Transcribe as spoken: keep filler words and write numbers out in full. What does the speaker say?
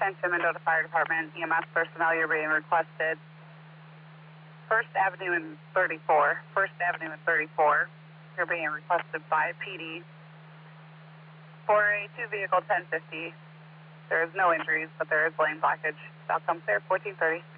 Attention Mendota Fire Department, E M S personnel, you're being requested. First Avenue and thirty-four. First Avenue and thirty-four. You're being requested by P D for a two vehicle ten fifty. There is no injuries, but there is lane blockage. Outcomes there, fourteen thirty.